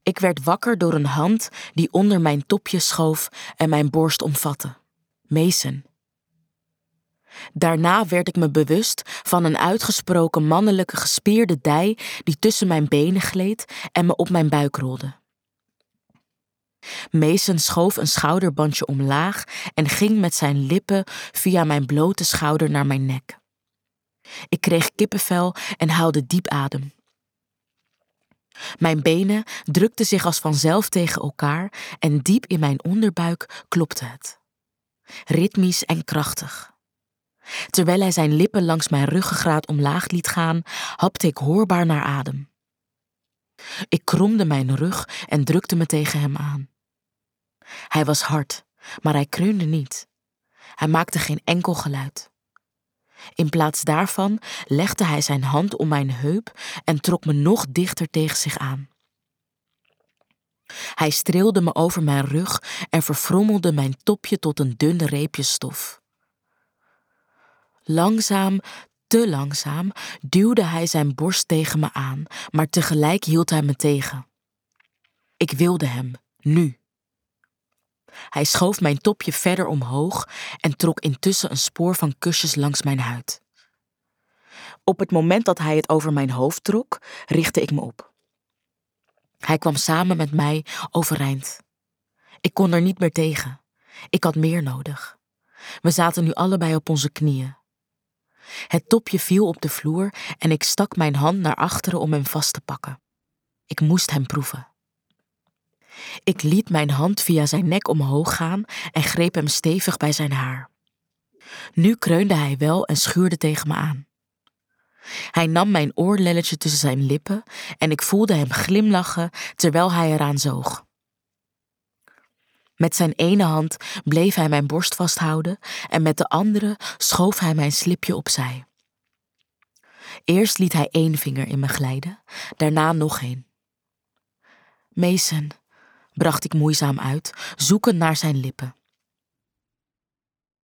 Ik werd wakker door een hand die onder mijn topje schoof en mijn borst omvatte. Mason. Daarna werd ik me bewust van een uitgesproken mannelijke gespierde dij die tussen mijn benen gleed en me op mijn buik rolde. Mason schoof een schouderbandje omlaag en ging met zijn lippen via mijn blote schouder naar mijn nek. Ik kreeg kippenvel en haalde diep adem. Mijn benen drukten zich als vanzelf tegen elkaar en diep in mijn onderbuik klopte het. Ritmisch en krachtig. Terwijl hij zijn lippen langs mijn ruggengraat omlaag liet gaan, hapte ik hoorbaar naar adem. Ik kromde mijn rug en drukte me tegen hem aan. Hij was hard, maar hij kreunde niet. Hij maakte geen enkel geluid. In plaats daarvan legde hij zijn hand om mijn heup en trok me nog dichter tegen zich aan. Hij streelde me over mijn rug en verfrommelde mijn topje tot een dun reepje stof. Langzaam, te langzaam, duwde hij zijn borst tegen me aan, maar tegelijk hield hij me tegen. Ik wilde hem, nu. Hij schoof mijn topje verder omhoog en trok intussen een spoor van kusjes langs mijn huid. Op het moment dat hij het over mijn hoofd trok, richtte ik me op. Hij kwam samen met mij overeind. Ik kon er niet meer tegen. Ik had meer nodig. We zaten nu allebei op onze knieën. Het topje viel op de vloer en ik stak mijn hand naar achteren om hem vast te pakken. Ik moest hem proeven. Ik liet mijn hand via zijn nek omhoog gaan en greep hem stevig bij zijn haar. Nu kreunde hij wel en schuurde tegen me aan. Hij nam mijn oorlelletje tussen zijn lippen en ik voelde hem glimlachen terwijl hij eraan zoog. Met zijn ene hand bleef hij mijn borst vasthouden en met de andere schoof hij mijn slipje opzij. Eerst liet hij 1 vinger in me glijden, daarna nog 1. Mason, bracht ik moeizaam uit, zoekend naar zijn lippen.